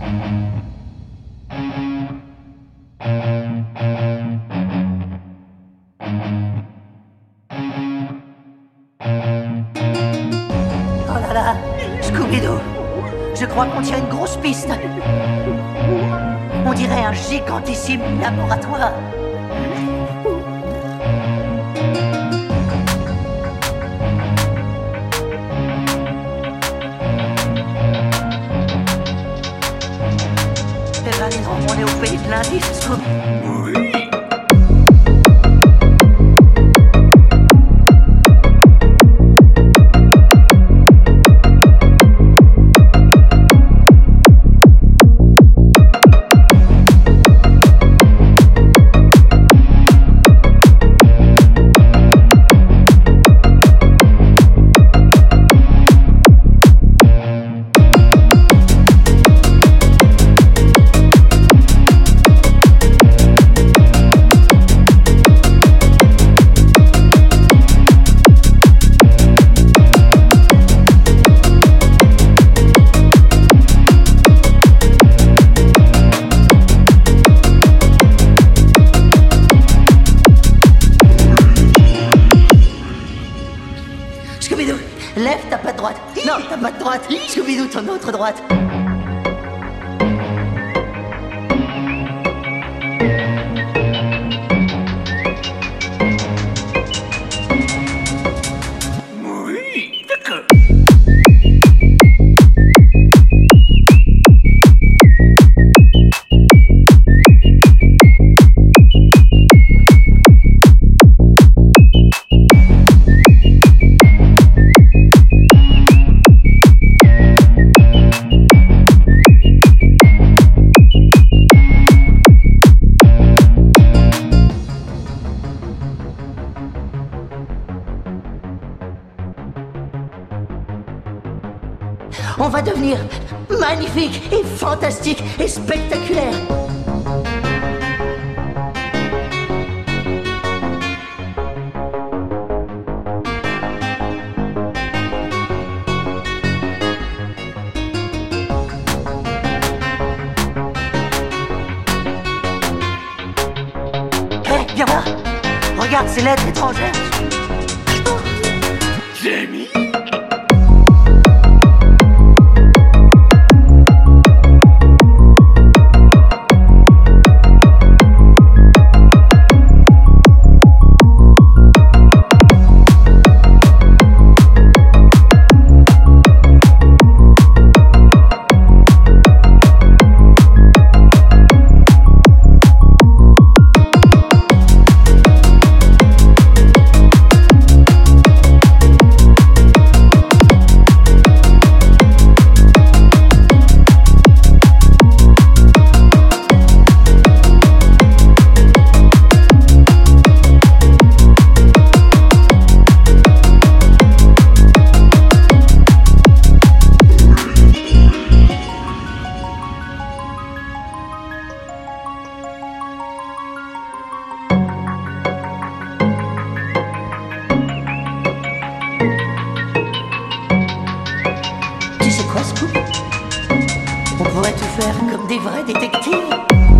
Oh là là, Scooby-Doo, je crois qu'on tient une grosse piste. On dirait un gigantissime laboratoire. Eh ben, dis donc, on est au pays de l'indice, Scooby. Oui. Scooby-Doo, lève ta patte droite. Non, ta patte droite. Scooby-Doo, ton autre droite. Oui, d'accord. On va devenir magnifique et fantastique et spectaculaire. Hé, viens voir. Regarde ces lettres étrangères. Jamie. Tu sais quoi, Scoop? On pourrait tout faire comme des vrais détectives.